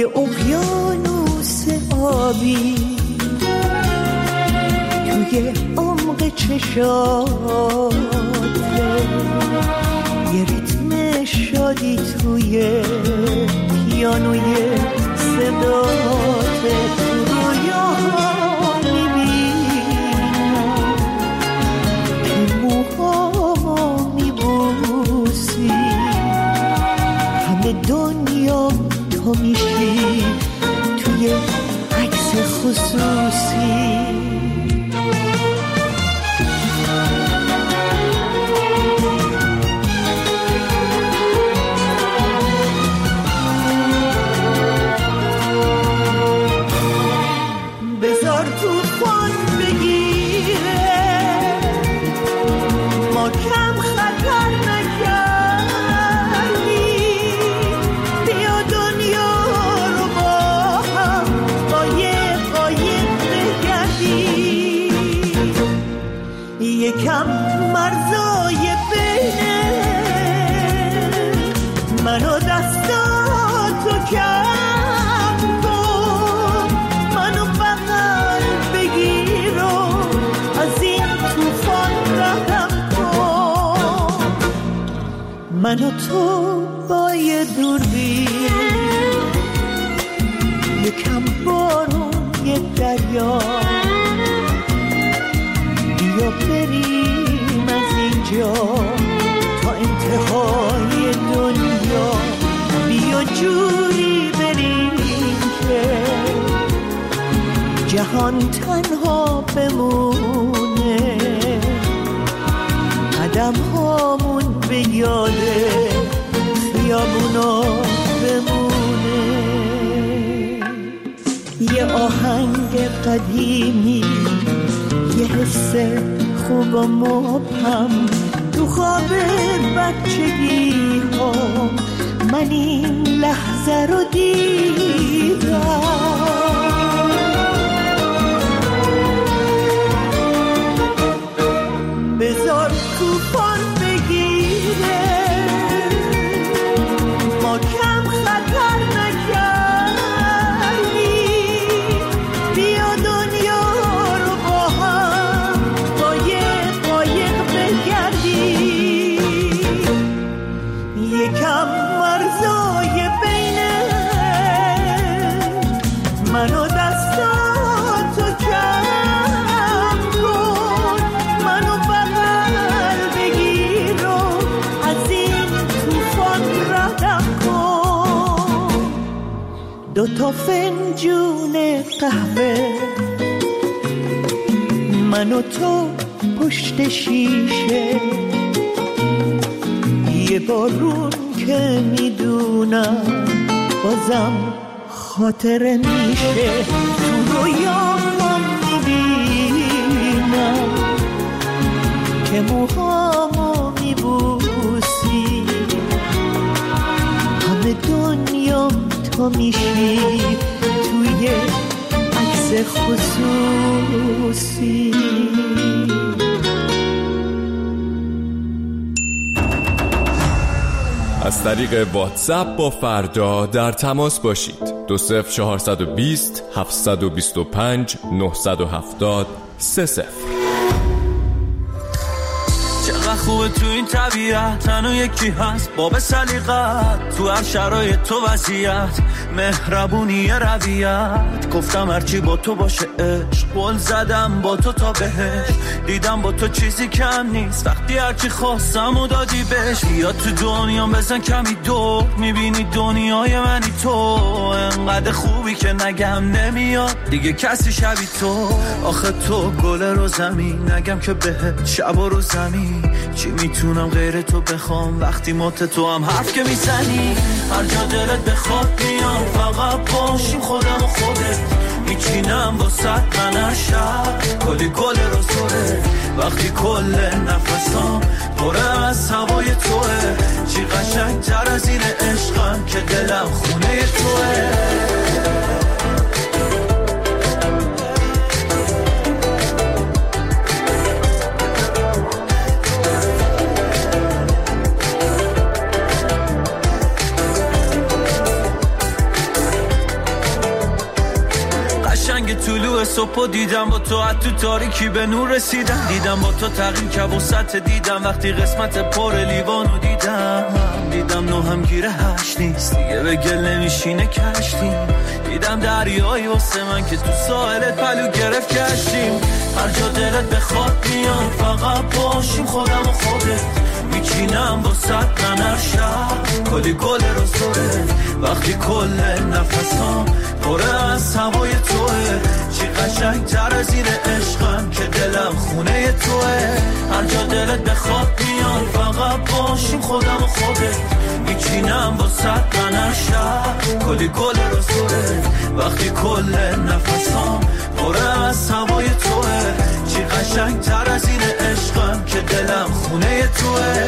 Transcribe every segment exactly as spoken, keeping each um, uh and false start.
یه اقیانوس آبی توی عمق چشاته، یه ریتم شادی توی پیانوی صداته. تو رویا میبینم که موهامو میبوسی، همه دنیا تو میشی توی عکس خصوصی. بذار طوفان بگیره، ما کم خطر نکردیم، بیا دنیا رو با هم قایق قایق بگردیم. یکم مرزای بینه من و دستاتو کم کن، منو بغل بگیر و از این طوفان ردم کن. من و تو با یه دوربین، یکم بارون یه دریا، بیا بریم از اینجا تا انتهای دنیا. بیا جوری بریم که جهان تنها بمونه، قدم هامون به یاده خیابونا بمونه. یه آهنگ قدیمی، یه حس خوب و مبهم تو خواب بچگی ها، من این لحظه رو دیدم. بذار طوفان بگیره، ما کم خطر نکردیم، بیا دنیا رو با هم قایق قایق بگردیم. یکم مرزای بینه من و دستاتو کم کن، منو بغل بگیر و از این طوفان ردم کن. دوتا فنجون قهوه من و تو پشت شیشه، یه بارون که میدونم بازم خاطره میشه. تو رویام میبینم که موهامو میبوسی، همه دنیا تو میشی توی عکس خصوصی. از طریق واتساپ با فردا در تماس باشید. دو صفر چهارصد و بیست هفتصد و بیست و پنج نهصد و هفتاد سه صفر. چقدر خوبه تو این طبیعت، تنو یکی هست باب سلیقت، تو هر شرایط تو وضعیت، مهربونی رویت. گفتم هرچی با تو باشه عشق، قول زدم با تو تا بهش، دیدم با تو چیزی کم نیست، وقتی هرچی خواستم و دادی بهش. بیا تو دنیا بزن کمی دور، میبینی دنیای منی تو، انقدر خوبی که نگم نمیاد دیگه کسی شبی تو. آخه تو گل رو زمین، نگم که بهت شب و رو زمین، چی میتونم غیر تو بخوام وقتی مات تو هم حرف که میزنی. هر جا دلت بخواد میام، فقط باشیم خودم و خودت، میچینم واسه من هر شب کلی گل رو زوره، وقتی کل نفسام پره از هوای توه. چی قشنگ تر از این عشقم که دلم خونه توه. صبح دیدم با تو از تو تاریکی به نور رسیدم، دیدم با تو تغییر که وسط دیدم وقتی قسمت پر لیوانو دیدم، دیدم نو هم گیره هشت نیست دیگه به گل نمیشینه کشتیم، دیدم دریایی واسه من که تو ساحلت پلو گرفت کشتیم، هر جا دلت بخواد میام فقط باشیم خودم و خودت، میچینم با صد ننر شب کلی گل رو سره، وقتی کل نفسام پره از هوای توه، چی قشنگ تر از این عشقم که دلم خونه توه، هر جا دلت بخواد میام فقط باشیم خودم و خودت، میچینم با صد ننر شب کلی گل رو سره، وقتی کل نفسام پره از هوای توه، چی قشنگ تر از این عشقم که دلم خونه توه.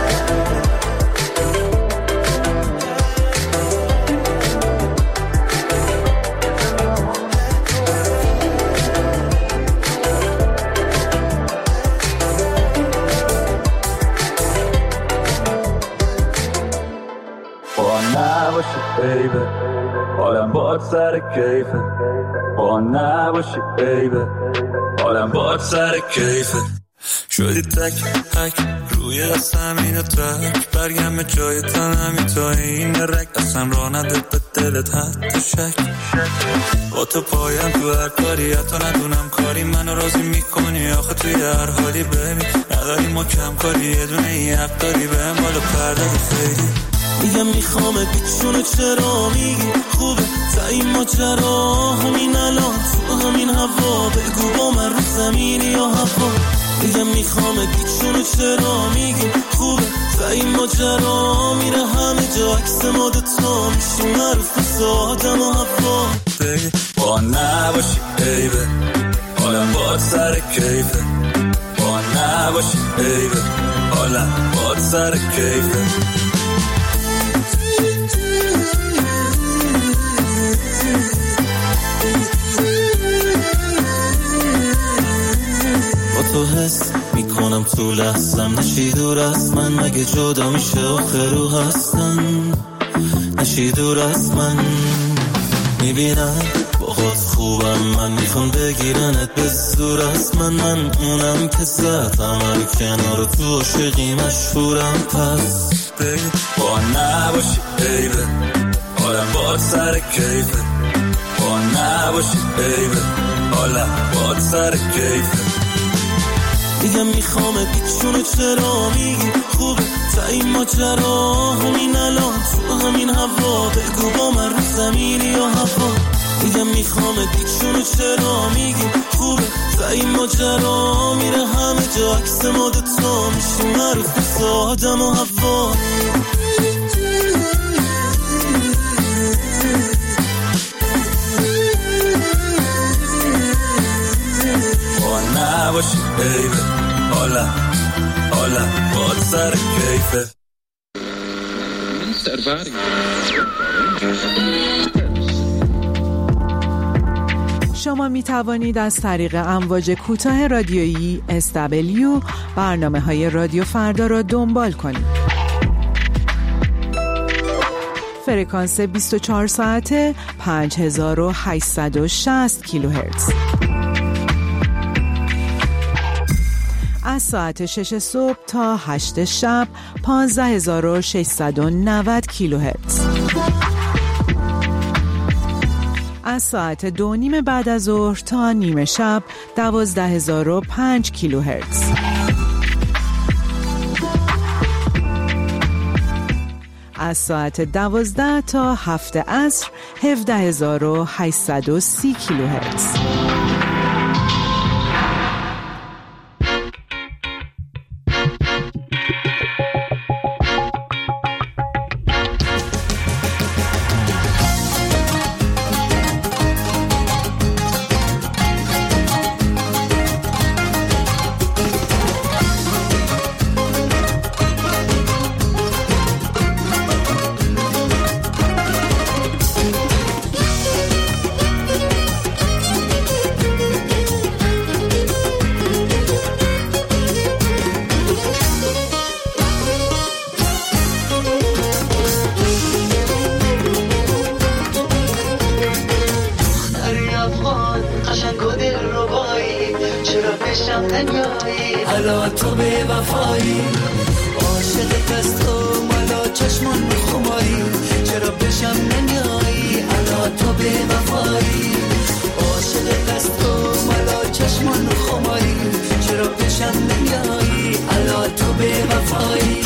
با نباشی بیبه حالم باد سر کیفه، با نباشی بیبه حالم باد سر کیفه، شدی تک تک روی دستم اینو تک برگم به جای تنمی تا این رک، اصلا را نده به دلت حتی شک، با تو پایم تو هر کاری حتی ندونم کاری منو راضی میکنی، آخه توی هر حالی ببین نداری ما کم کاری یه دونه این حق داری به هم بالا پرده خیلی، میگم میخوامت بیچونه چرا میگی خوبه تا این ماجرا همین الان تو همین هوا بگو با من رو زمینی یا هوا، میگم میخوامت بیچونه چرا میگی خوبه تا این ماجرا میره همه جا عکس ما دوتا میشیم معروف مثل آدم و هوا، با نباشی بیبه حالم باد سر کیفه، با نباشی بیبه حالم باد سر کیفه، تو حس میکنم تو لحظم نشی دور از من، مگه جدا میشه آخر رو هستن نشی دور از من، میبینم با خود خوبم من میخوام بگیرنت به زور از من، من اونم که زدم هر کنار تو عاشقی مشهورم، پس با نباشی بیبه حالم باد سر کیفه، با نباشی بیبه حالم باد سر کیفه، میگم میخوامت بیچونه چرا میگی خوبه تا این ماجرا همین الان تو همین هوا بگو با من رو زمینی یا هوا، میگم میخوامت بیچونه چرا میگی خوبه تا این ماجرا میره همه جا عکس ما دوتا میشیم معروف مثل آدم و هوا، با نباشی بیبه حالا حالا باد سر کیفه. شما می توانید از طریق امواج کوتاه رادیویی اس دبلیو برنامه های رادیو فردا را دنبال کنید. فرکانس بیست و چهار ساعته پنج هزار و هشتصد و شصت کیلوهرتز. از ساعت شش صبح تا هشت شب پانزده هزار و ششصد و نود کیلوهرتز. از ساعت دو نیم بعد از ظهر تا نیمه شب دوازده هزار و پنج کیلوهرتز. از ساعت دوازده تا هفت عصر هفده هزار و هشتصد و سی کیلوهرتز. نمیایی حالا تو به وفایی عاشقت از تو مالا چشمان خماری چرا بشم نمیایی حالا تو به وفایی عاشقت از تو مالا چشمان خماری چرا بشم نمیایی حالا تو به وفایی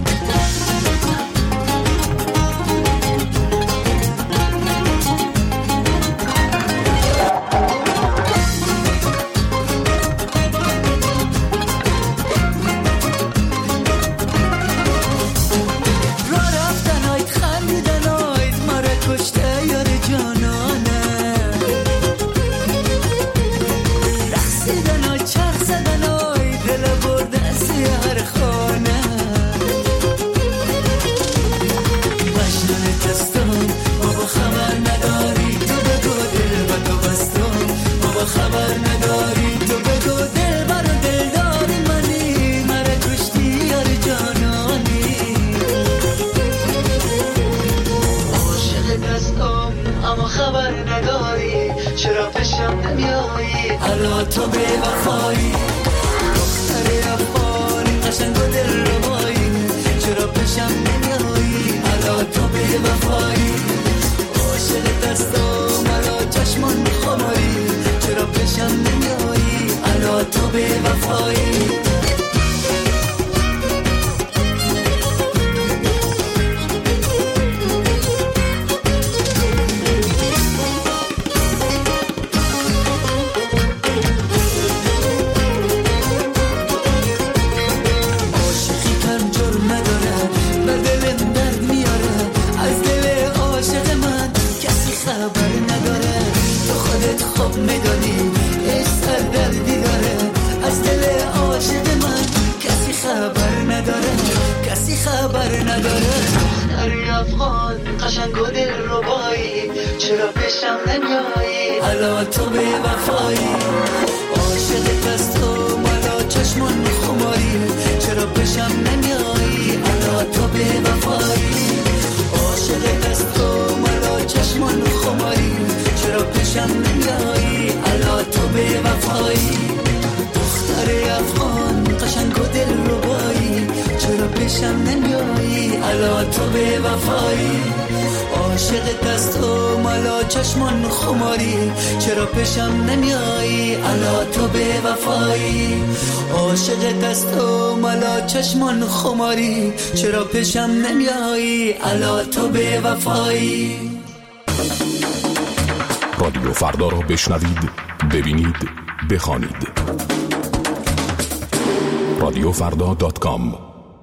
حالا تو به وفایی دختر افغانی قشنگ و دل ربایی چرا پیشم نمیایی حالا تو به وفایی عاشقت از تو مرا چشمان خماری چرا پیشم نمیایی حالا تو به وفایی قشنگ و دل ربایی چرا پیشم نمیایی حالا تو به وفایی عاشقت از تو مالا چشمان خماری چرا پیشم نمیایی حالا تو به وفایی عاشقت از تو مالا چشمان خماری چرا پیشم نمیایی حالا تو به وفایی دختر افغان قشنگ و دل ربایی چرا پیشم نمیایی حالا تو به وفایی عاشقت از تو مالا چشمان خماری چرا پیشم نمیایی حالا تو به وفایی عاشقت از تو مالا چشمان خماری چرا پیشم نمیایی حالا تو به وفایی رادیو فردا را بشنوید، ببینید، بخوانید. رادیو فردا دات کام.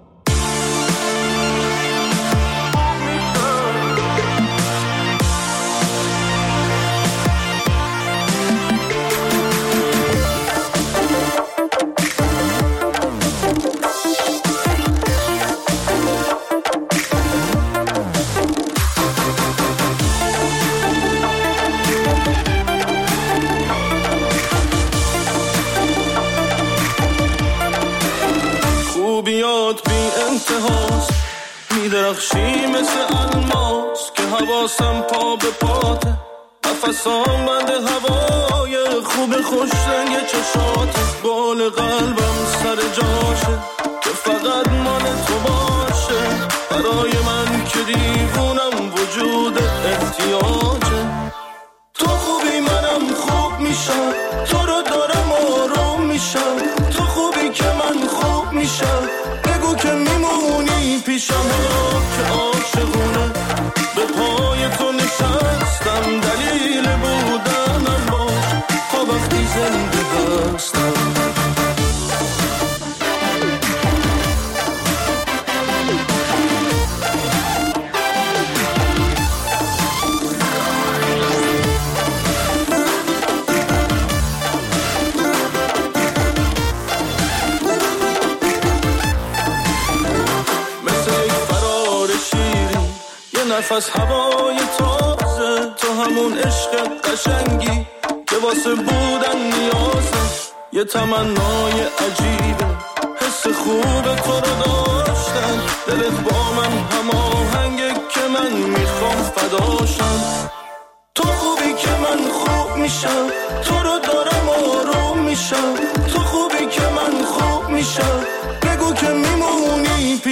میدرخشی مثل الماس که حواسم پا به پاته نفسام بند هوای خوب خوش رنگ چشاته بال قلبم سر جاشه که فقط مال تو باشه برای من که دیوونم وجود احتیاجه تو خوبی منم خوب میشم تو رو دارم آروم میشم تو خوبی که من خوب میشم بگو که میمونی پیشم که عاشقونه به پای تو نشستم دلیل بودنم باش تا وقتی زنده هستم نفس هوای تازه تو همون عشق قشنگی که واسه بودن نیازه یه تمنای عجیبه حس خوب تو رو داشتن دلت با من هماهنگه که من میخوام فداشم تو خوبی که من خوب میشم تو رو دارم آروم میشم تو خوبی که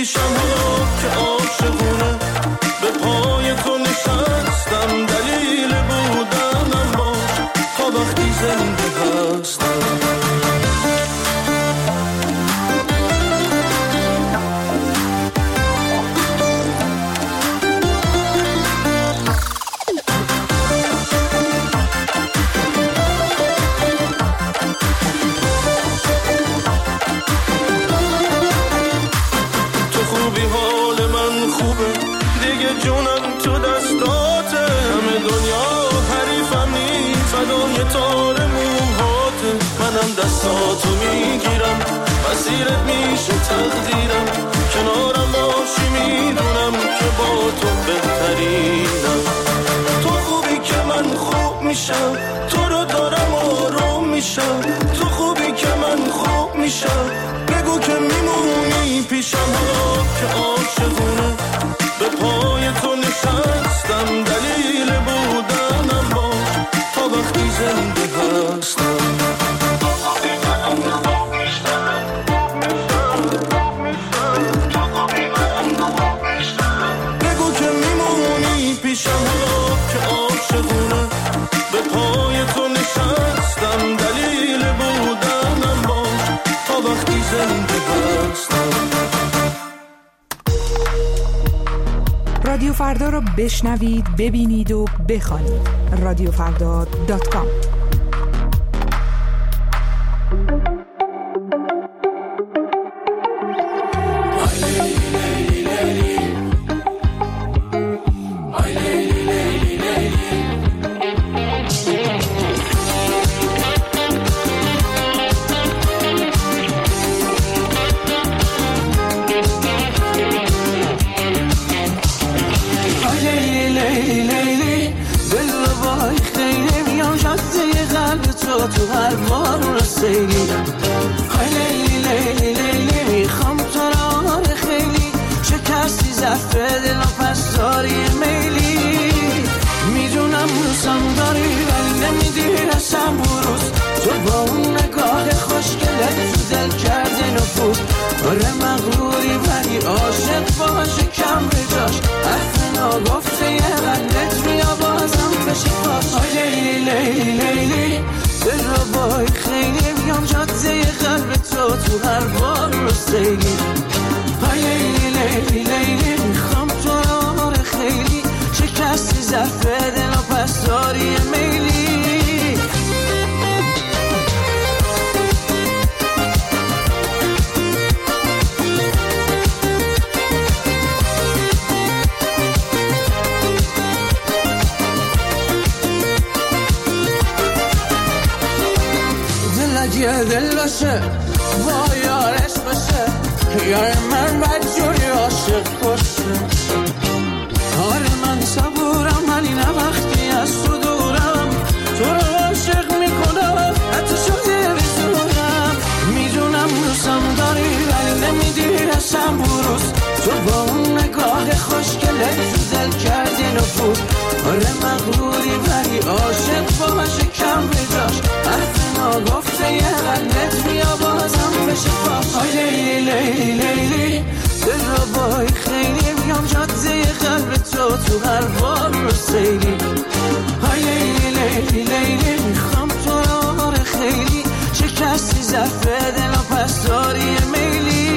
پیشم و که عاشقونه به پای تو نشستم دلیل بودنم باش تا وقتی زنده هستم. دستاتو میگیرم مسیرت میشه تقدیرم کنارم باشی میدونم که با تو بهترینم. تو خوبی که من خوب میشم تو رو دارم آروم میشم. تو خوبی که من خوب میشم بگو که میمونی پیشم ها که عاشقونه به پای تو نشستم دلیل بودنم باش تا وقتی زنده هستم. رادیو فردا رو بشنوید، ببینید و بخوانید. رادیو فردا دات کام. تو هر بار رسیدی های لیلی لیلی لیلی میخوام تو را خیلی شکستی ظرف دل و پس داری میلی میدونم روزم داری ولی نمیدی رسم بروز تو با اون نگاه خوشگلت تو دل کرده نفوذ آره مغروری ولی عاشق باشه کم به جاش حرف ناگفته یه قدرت بیا بازم بشی پاس های لیلی لیلی لیلی دل رو بای خیلی میام جاده قلب تو تو هر بار رو سیلی های لیلی لیلی لیلی میخوام تو را خیلی شکستی ظرف دل و پس داری میلی یه دل باشه با یارش باشه یار من بدجوری عاشق باشه آره من صبورم ولی نه وقتی از تو دورم تو رو عاشق میکنم حتی شده بزورم میدونم روزم داری ولی نمیدی رسم بروز تو با اون نگاه خوشگلت تو دل کردی نفوذ آره مغروری ولی عاشق باشه کم به جاش حرف ناگفته یه قلبت بیا بازم بشه پاس های لیلی لیلی لیلی دل رو بای خیلی میام جاده قلب تو تو هر بار رو سیلی های لیلی لیلی لیلی میخوام تو را خیلی شکستی ظرف دل و پس داری میلی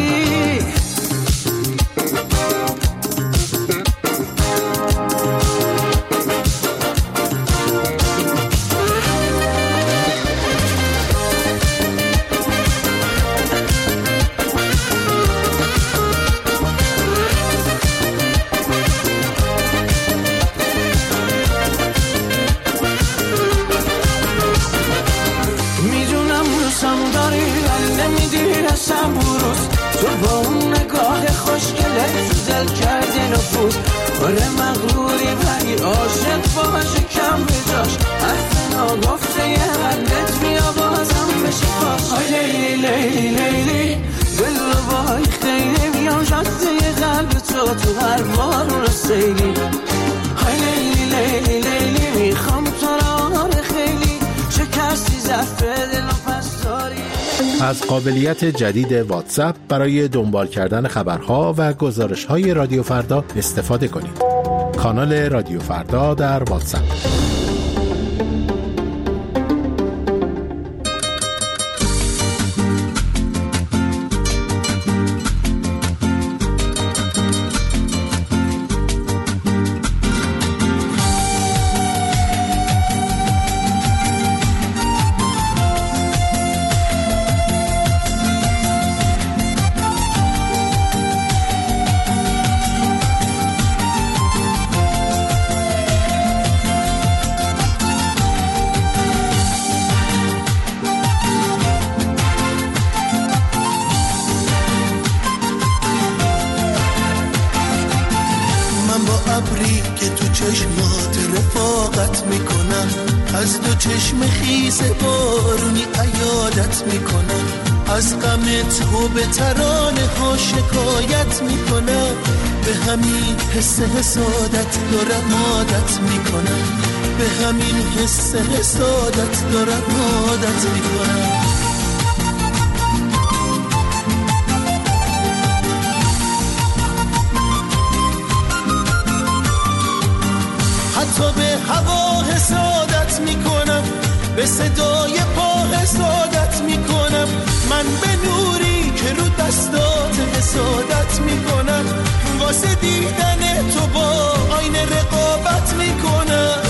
تو با اون نگاه خوشگلت تو دل کردی نفوذ آره مغروری ولی عاشق باشه کم به جاش حرف ناگفته یه قلبت بیا بازم بشه پاس های لیلی لیلی لیلی دل رو بای خیلی میام جاده قلب تو تو هر بار رو سیلی های لیلی لیلی لیلی میخوام تو را خیلی شکستی ظرف دل و پس داری از قابلیت جدید واتساپ برای دنبال کردن خبرها و گزارش‌های رادیو فردا استفاده کنید. کانال رادیو فردا در واتساپ. چشمات رفاقت میکنم، از دو چشم خیس بارونی عیادت میکنم، از غم تو به ترانه ها شکایت میکنم، به همین حس حسادت دارم عادت میکنم، به همین حس حسادت دارم عادت میکنم. حتی به هوا حسادت میکنم، به صدای پا حسادت میکنم، من به نوری که رو دستات حسادت میکنم، واسه دیدن تو با آینه رقابت میکنم.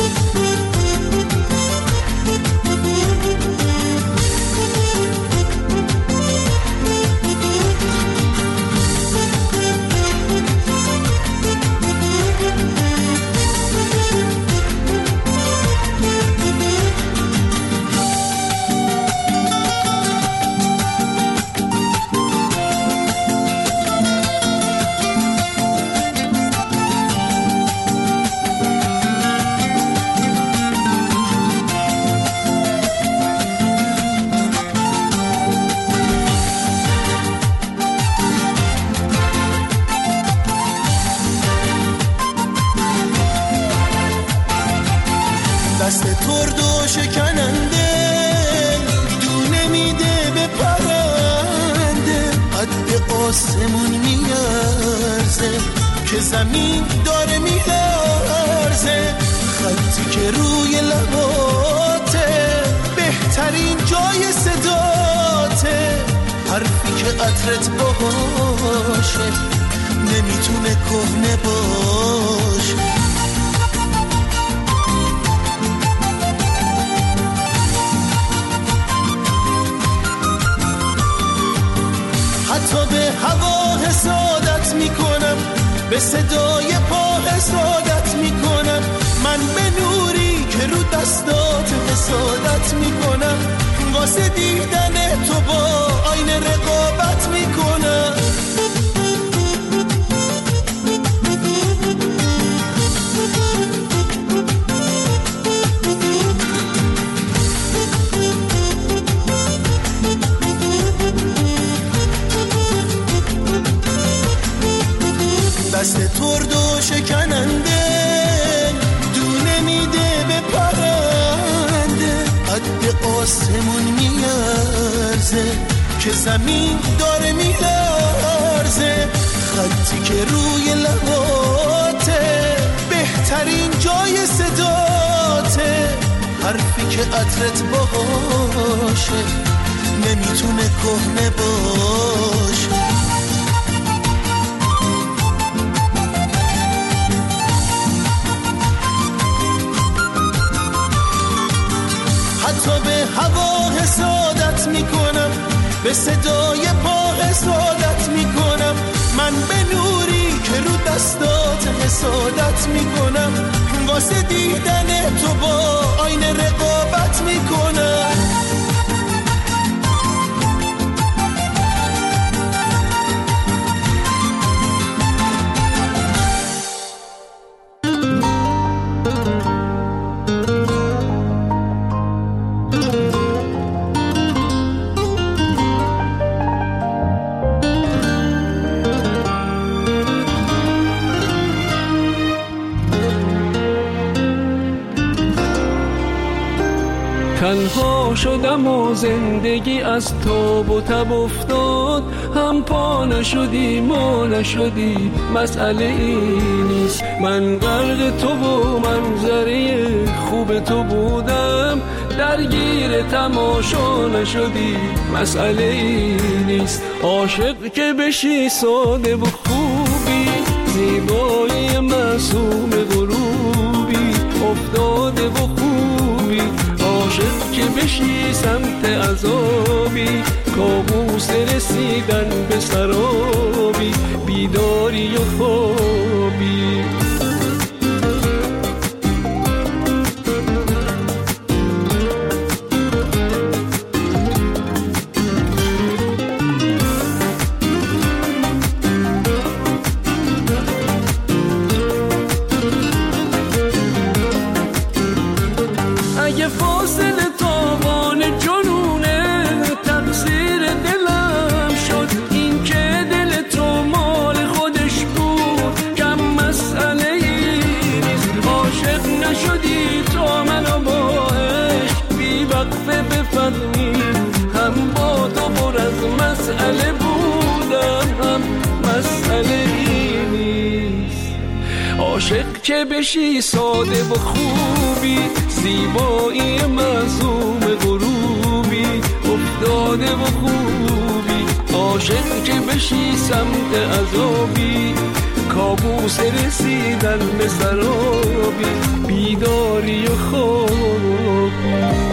دست ترد و شکننده دونه میده به پرنده، قد آسمون میارزه که زمین داره میلرزه، خطی که روی لباته بهترین جای صداته، حرفی که عطرت باشه نمیتونه کهنه باشه. حتی به هوا حسادت میکنم، به صدای پا حسادت میکنم، من به نوری که رو دستات حسادت میکنم، واسه دیدن تو با آینه رقابت میکنم. دست ترد و شکننده دونه میده به پرنده، قد آسمون میارزه که زمین داره میلرزه، خطی که روی لباته بهترین جای صداته، حرفی که عطرت باشه نمیتونه کهنه باشه. حتی به هوا حسادت میکنم، به صدای پا حسادت میکنم، من به نوری که رو دستات حسادت میکنم، واسه دیدن تو با آینه رقابت میکنم. تنها شدم و زندگی از تاب و تب افتاد، هم پا نشدی ما نشدی مسئله ای نیست. من غرق تو و منظره خوب تو بودم، درگیر تماشا نشدی مسئله ای نیست. عاشق که بشی ساده و خوبی، زیبایی معصوم غروبی افتاده و خوبی. عاشق که بشی سمت عذابی، کابوس رسیدن به سرابی، بیداری و خوابی. هم با تو پر از مسئله بودم، هم مسئله ای نیست. عاشق که بشی ساده و خوبی، زیبایی معصوم غروبی افتاده و خوبی. عاشق که بشی سمت عذابی، کابوس رسیدن به سرابی، بیداری و خوابی.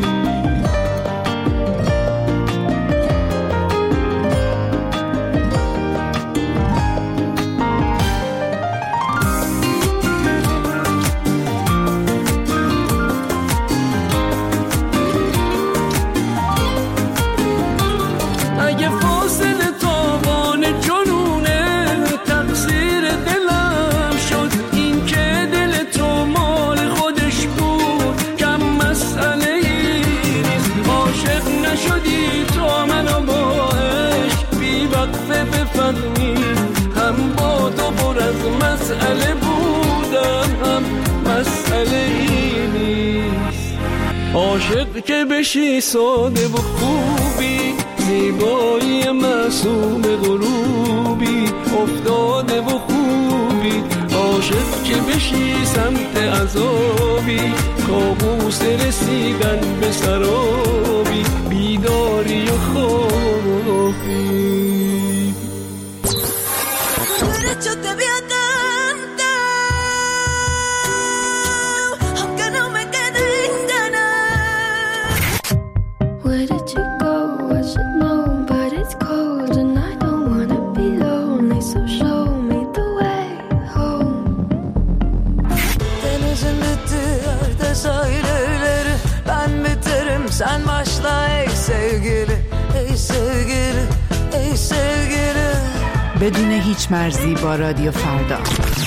هم با تو پر از مسئله بودم، هم مسئله ای نیست. عاشق که بشی ساده و خوبی، زیبایی معصوم غروبی افتاده و خوبی. عاشق که بشی سمت عذابی، کابوس رسیدن به سرابی، بیداری و خوابی. Yo te vi a cantar, aunque no me queden ganas. Where did you go? I should know, but it's cold and I don't wanna be lonely, so show me the way home. Denizin bittiği sahilleri, ben biterim sen başla ey sevgili, ey sevgili, ey sevgili. بدون هیچ مرزی با رادیو فردا.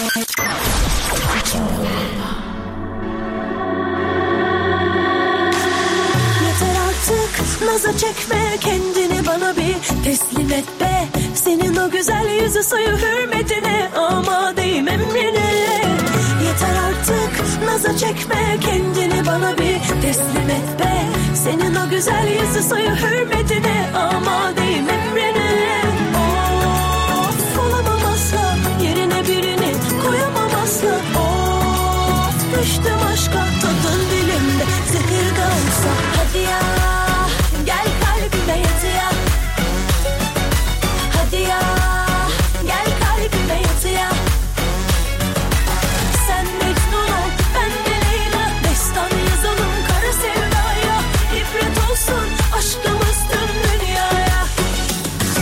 Yeter artık naza çekme, kendini bana bir teslim et be. Senin o güzel yüzü suyu hürmetine, amadeyim emrine. Yeter artık naza çekme, kendini bana bir teslim et be. Senin o güzel yüzü suyu hürmetine, amadeyim emrine. Yerine birini koyamam asla. Of, düştüm aşka, tadın dilimde zehir de olsa. Hadi ya, gel kalbime yat ya. Hadi ya, gel kalbime yat ya. Sen Mecnun ol, ben de Leyla. Destan yazalım kara sevdaya. İbret olsun aşkımız tüm dünyaya.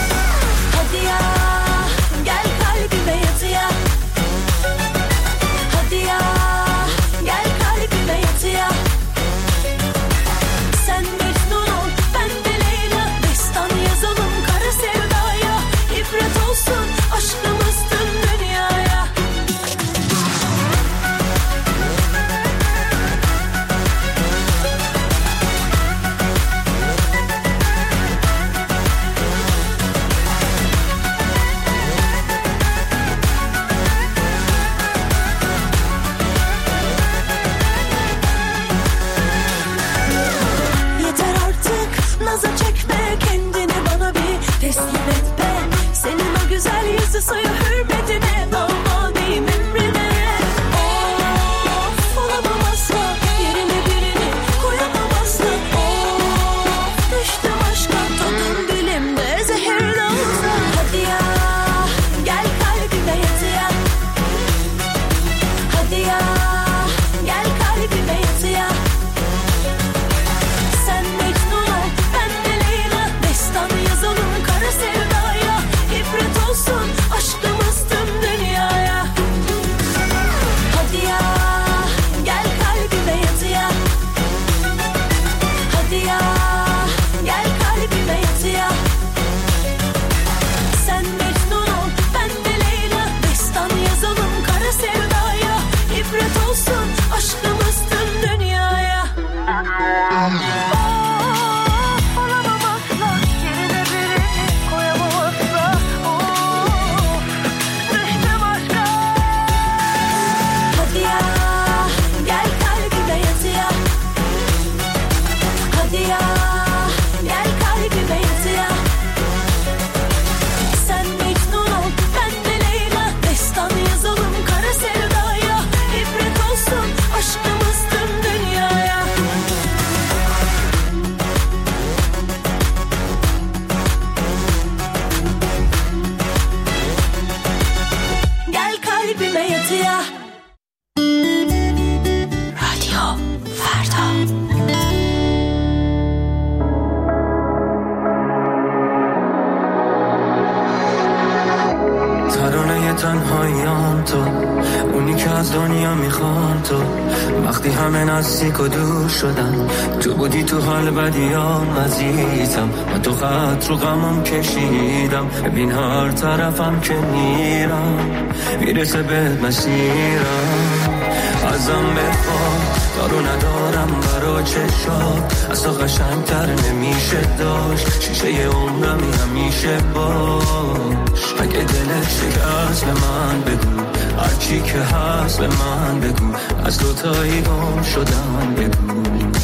که از دنیا میخوان تو. وقتی همه نزدیک و دور شدن، تو بودی تو حال بدیام عزیزم. من تو خط رو غمم کشیدم، ببین هر طرفم که میرم میرسه به مسیرم. ازم بخواه دارو ندارم برا چشات، از تو قشنگتر نمیشه داشت. شیشه عمرمی همیشه باش. اگه دلت شکست به من بگو، هرچی که هست به من بگو. از دوتایی گم شدن بگو.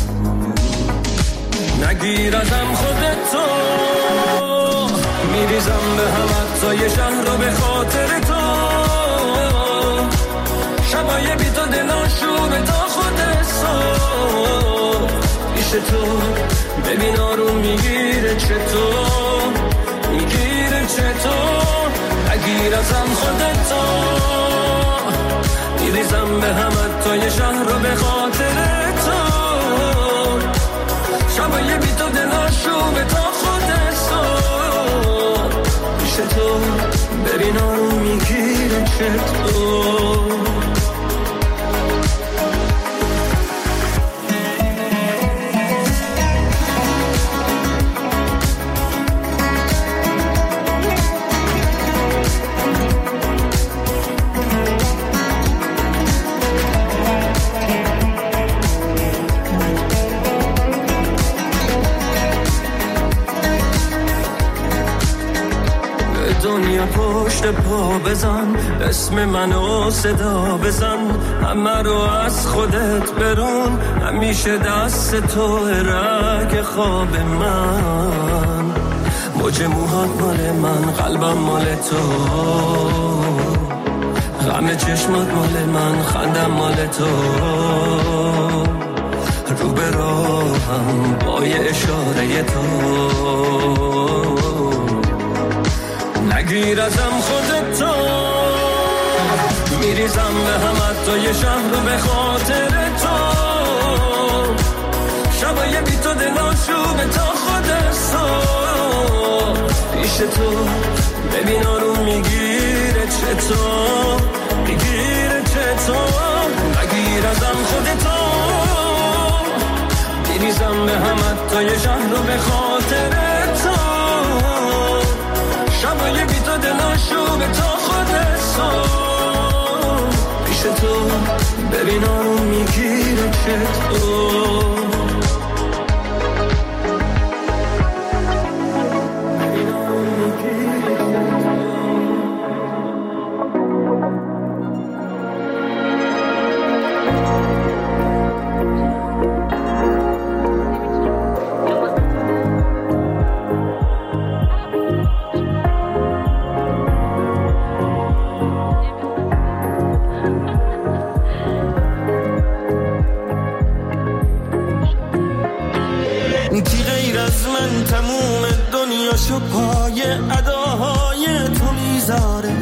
نگیر ازم خودتو، میریزم به هم حتی یه شهر رو به خاطر تو. شبای بی تو دلاشوبه تا خود صبح. پیش تو ببین آروم میگیره چطور، میگیره چطور. نگیر ازم خودتو، میریزم به هم حتی یه شهر رو به خاطر تو. شبای بی تو دلاشوبه تا خود صبح. پیش تو ببین آروم میگیره چطور. دنیا پشت پا بزن، اسم منو صدا بزن. همه رو از خودت برون، همیشه دست تو رگ خواب من. موج موهات مال من، قلبم مال تو. غم چشمات مال من، خندم مال تو. رو به راهم با یه اشاره تو. نگیر ازم خودتو، میریزم به هم حتی یه شهر رو به خاطر تو. شبای بی تو دلاشوبه تا خود صبح. پیش تو ببین آروم میگیره چطور، میگیره چطور. نگیر ازم خودتو، میریزم به هم حتی یه شهر رو به خاطر تو. شبای بی تو دلاشوبه تا خود صبح. پیش تو ببین آروم میگیره چطور. پاشو پای اداهای تو میذاره،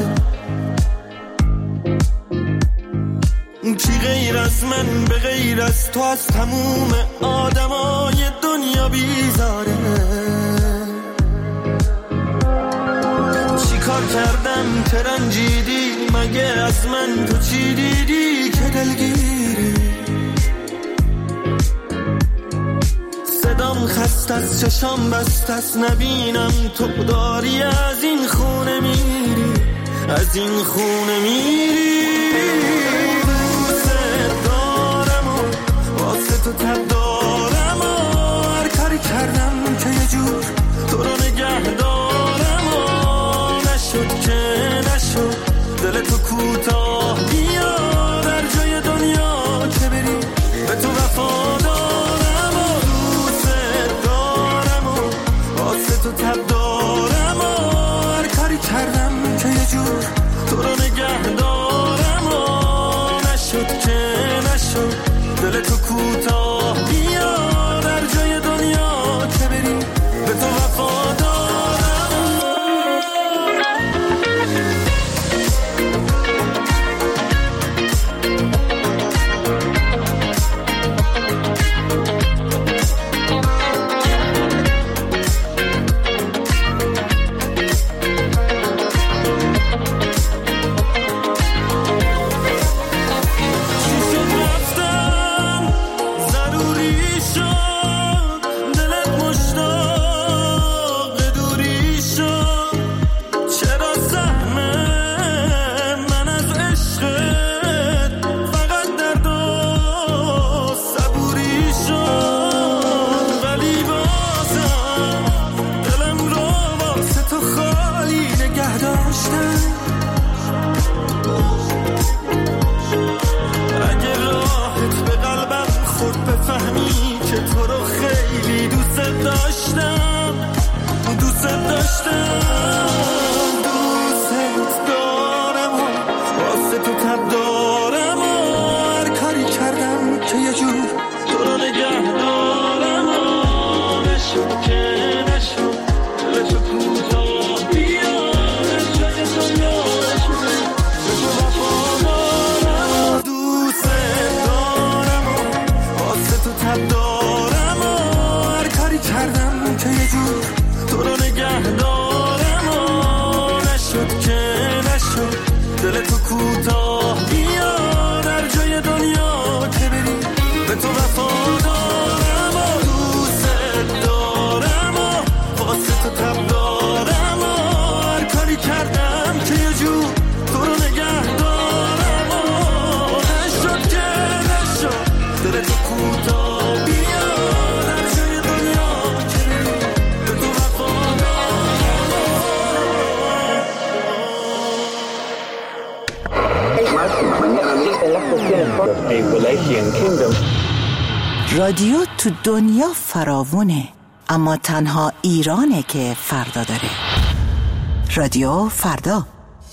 کی غیر از من به غیر از تو از تموم آدمای دنیا بیزاره. چی کار کردم که رنجیدی، مگه از من تو چی دیدی که دلگیری؟ صدام خست از چشام بست از نبینم تو داری از این خونه میری، از این خونه میری. دوست دارم و واسه تو تب دارم و هر کاری کردم که یه جور تو رو نگه دارم و نشد که نشد دل تو کوتاه بیاد در جای دنیا که بری به تو وفا دارم و دوست دارم و واسه تو تب دارم و هر کاری کردم که یه جور تو رو نگه دارم و نشد که نشد دل تو کوتاه بیاد در جای دنیا که بری به تو وفا دارم. رادیو تو دنیا فراوونه، اما تنها ایرانه که فردا داره. رادیو فردا.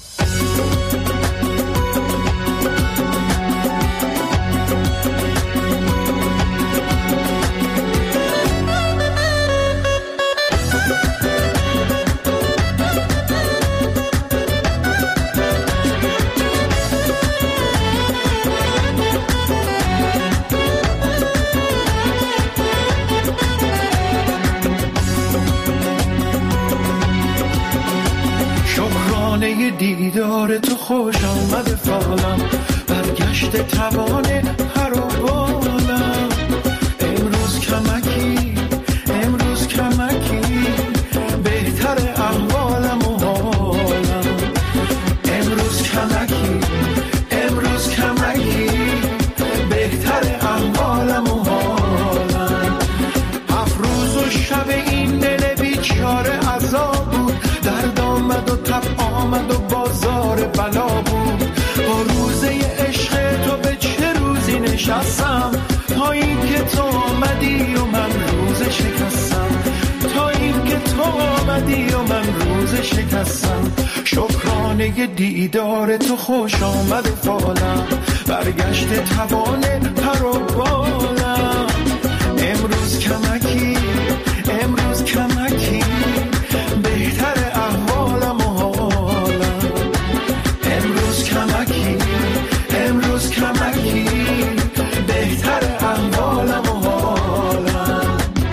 دیدار تو خوش آمد فالم، برگشت توانه پر و بالم. امروز کمکی امروز کمکی بهتر احوالم و حالم. امروز کمکی امروز کمکی بهتر احوالم و حالم. هفت روز و شب این دل بیچاره عذاب بود، درد آمد و تب آمد و بازار بلا بود. با روزه عشق تو به چه روزی نشستم، تا این که تو آمدی و من روز شکستم. تا این که تو آمدی و من روز شکستم. شکرانه دیدار تو خوش آمد فالم، برگشت توانه پر و بالم. امروز کمکی امروز کمکی بهتر احوالم و حالم. امروز کمکی امروز کمکی بهتر احوالم و حالم.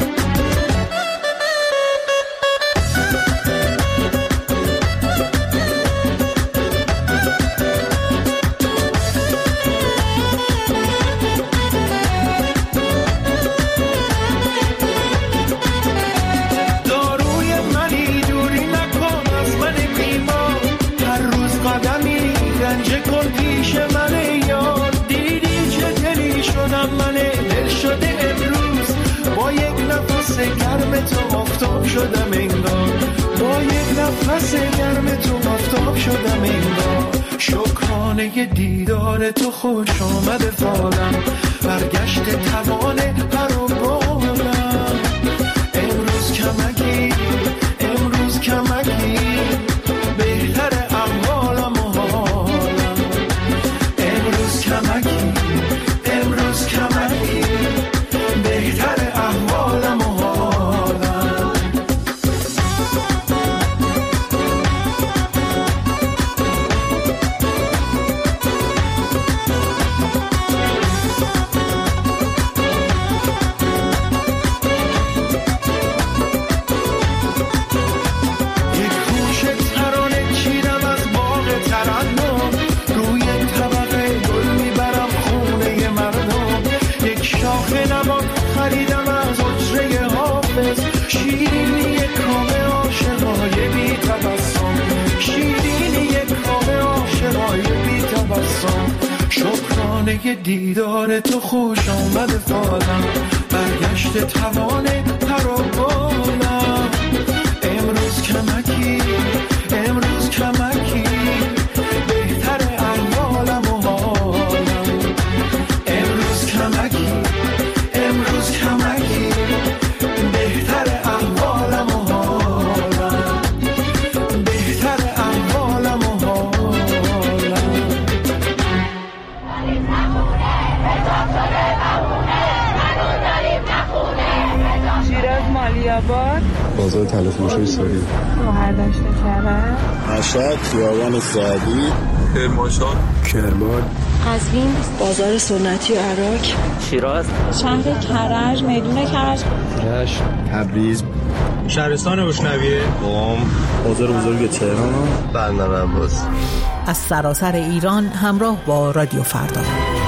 گرم تو آفتاب شدم انگار، با یک نفس گرم تو آفتاب شدم انگار. شکرانه دیدار تو خوش آمد فالم، برگشت توانه پر و بالم. امروز کمکی امروز کمکی بهتر احوالم و حالم. امروز کمکی امروز کمکی بهتر احوالم و حالم. شکرانه دیدار تو خوش آمد فالم، برگشت توانه پر و بالم. امروز کمکی امروز کمکی بهتر احوالم و حالم. امروز کمکی امروز کمکی بهتر احوالم و حالم. بهتر احوالم و حالم. شیراز مالیاباد، بازار تلفروشی ساری، مهردشت کرم، مشهد خیابان سعدی، کرمانشاه، کرمان، قزوین، بازار سنتی و عراق، شیراز، شهر کرج، میدون کرج، رشت، تبریز، شهرستان بوشنویه، قم، بازار بزرگ تهران، بندر عباس. از سراسر ایران همراه با رادیو فردا.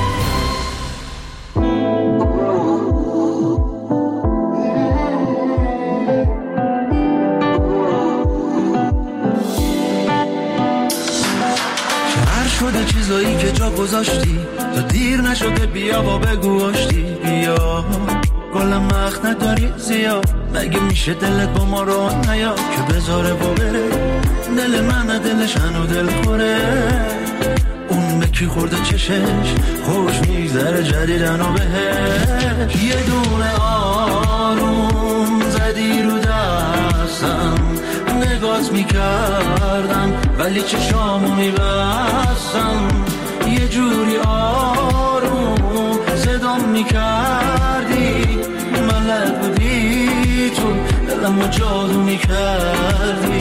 شده چیزایی که جا گذاشتی تا دیر نشده، بیا با بگو آشتی. بیا گلم مخ نداری زیاد، مگه میشه دلت با ما رو نیا که بذاره با بره. دل من دلش هنو دل خوره، اون به یکی خورده چشش خوش میگذره جدیدن و بهش. یه دونه آروم زدی رو دستم، نگات میکردم ولی چشامو میبستم. یه جوری آروم صدام میکردی، ملک بودی تو دلمو جادو میکردی.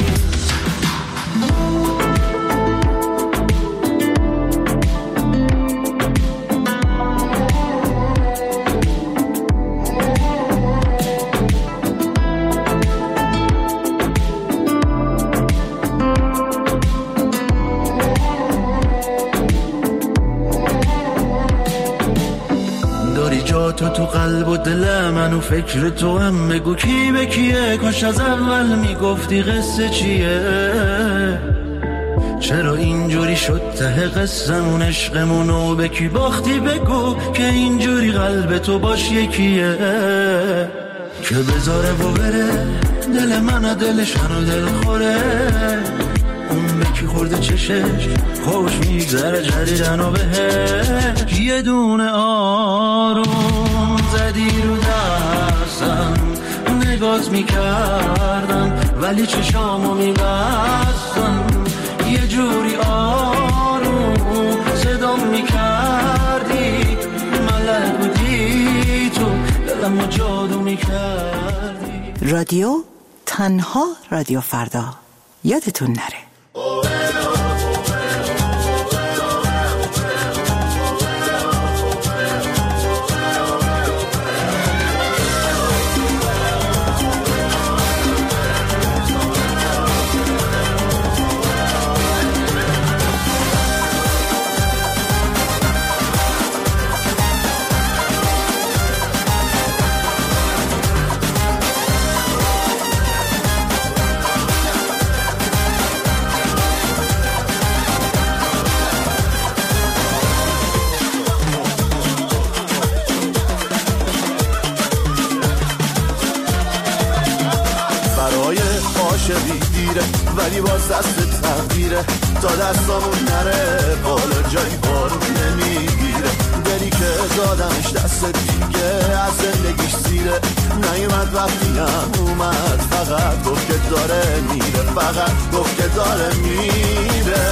تو تو قلب و دل من و فکر تو هم بگو کی به کیه. کاش از اول میگفتی قصه چیه، چرا اینجوری شد ته قصمون عشقمونو به کی باختی. بگو که اینجوری قلب تو باش یکیه که بذاره و بره دل من و دلشن و دل خوره. اون به کی خورده چشش خوش میگذره جدیدن و بهش. یه دونه آروم زدی رو دستم، نگات میکردم ولی چشامو میبستم. یه جوری آروم صدام میکردی، ملک بودی تو دلمو جادو میکردی. رادیو تنها رادیو فردا، یادتون نره. ولی باز دست تقدیره تا دستامون نره بالا جایی بارون نمیگیره. دلی که دادمش دست دیگه از زندگیش سیره، نیومد وقتی هم اومد فقط گفت که داره میره، فقط گفت که داره میره.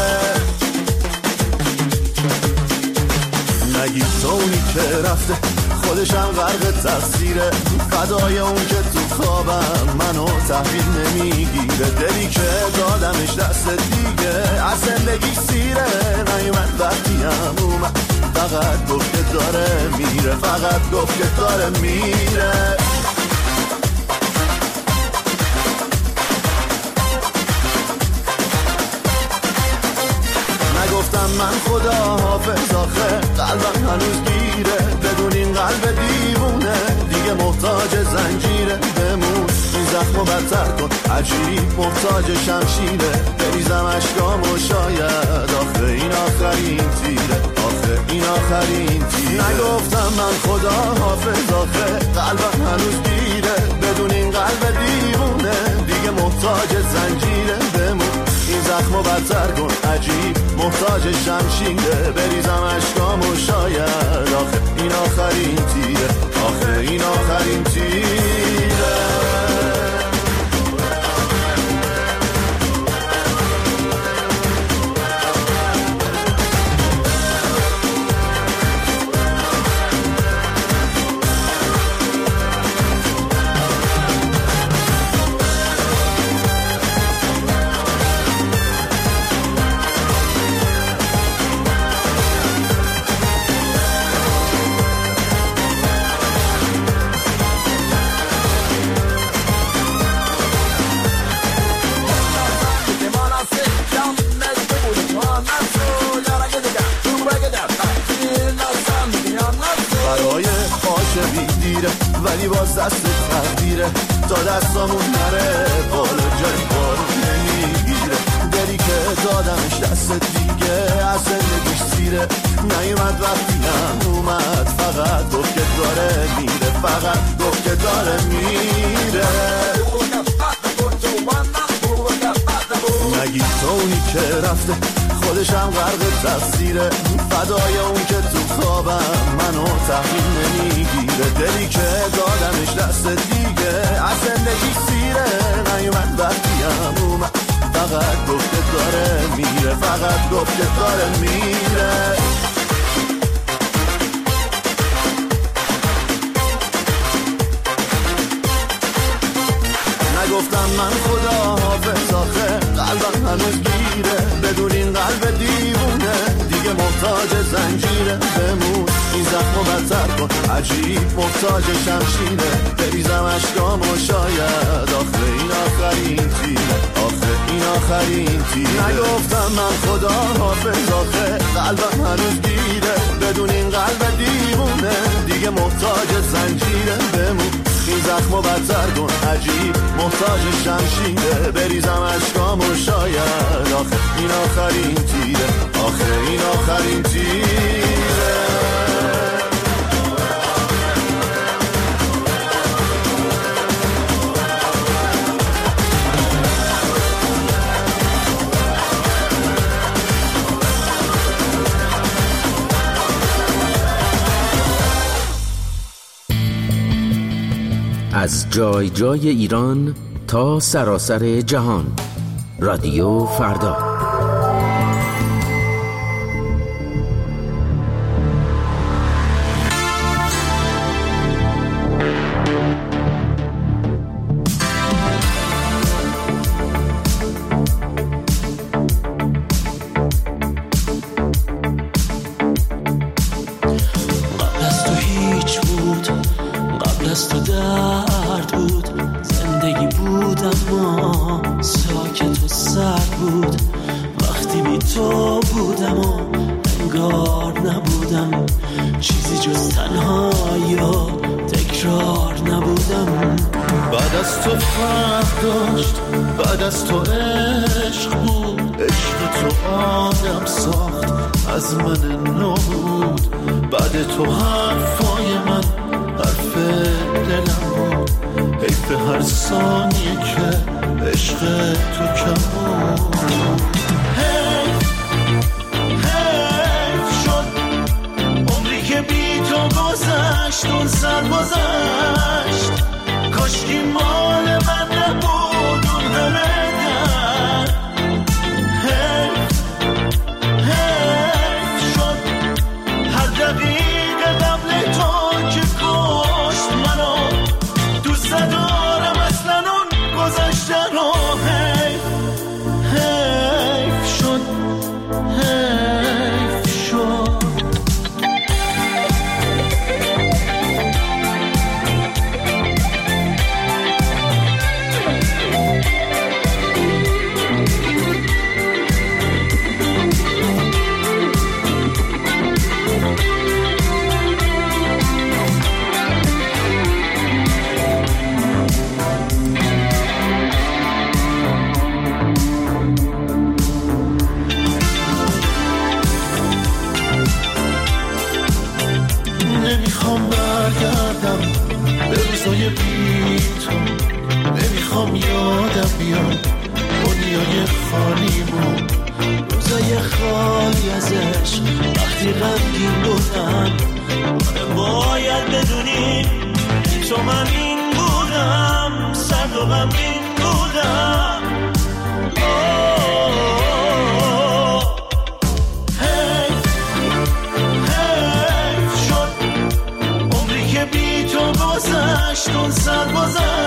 نگید تو اونی که رفته خودشم غرق تقصیره، فدای اون که تو خوابم منو تحویل نمیگیره. دلی که دادمش دست دیگه از زندگی سیره، نیومد وقتی هم اومد فقط گفت که داره میره، فقط گفت که داره میره. نگفتم من خدا حافظ آخه قلبم هنوز گیره، بدون این قلب دیوونه دیگه محتاج زنجیره. بمون این زخمو بدتر کن عجیب محتاج شمشیره، بریزم اشکام و شاید آخه این آخرین تیره، آخه این آخرین تیره. نگفتم من خدا حافظ آخه قلبم هنوز گیره، بدون این قلب دیوونه دیگه محتاج زنجیره. بمون این زخمو بدتر کن عجیب محتاج شمشیره، بریزم اشکام و شاید آخه این آخرین تیره، آخه این آخرین تیره. ولی باز دست تقدیره تا دستامون نره بالا جایی بارون نمیگیره. دلی که دادمش دست دیگه از زندگیش سیره، نیومد وقتی هم اومد فقط گفت که داره میره، فقط گفت که داره میره. نگید تو اونی که رفته خودشم غرق تقصیره، فدای اون که تو خوابم منو تحویل نمیگیره. دلی که دادمش دست دیگه از زندگی سیره، نیومد وقتیم اومد فقط گفته داره میره، فقط گفته داره میره. نگفتم من خدا حافظ آخه قلبم هنوز گیره، بدون این قلب دیوونه دیگه محتاج زنجیره. بمون این زخمو بدتر کن، عجیب محتاج شمشیره، بریزم اشکام و شاید آخه این آخرین تیره، آخه این آخرین تیره. نگفتم من خدا حافظ آخه قلبم هنوز گیره، بدون این قلب دیوونه دیگه محتاج زنجیره. بمون این زخمو بدتر کن، عجیب محتاج شمشیره، بریزم اشکام و شاید آخه این آخرین تیره، آخه این آخرین تیره. از جای جای ایران تا سراسر جهان، رادیو فردا. گذشت اون سر گذشت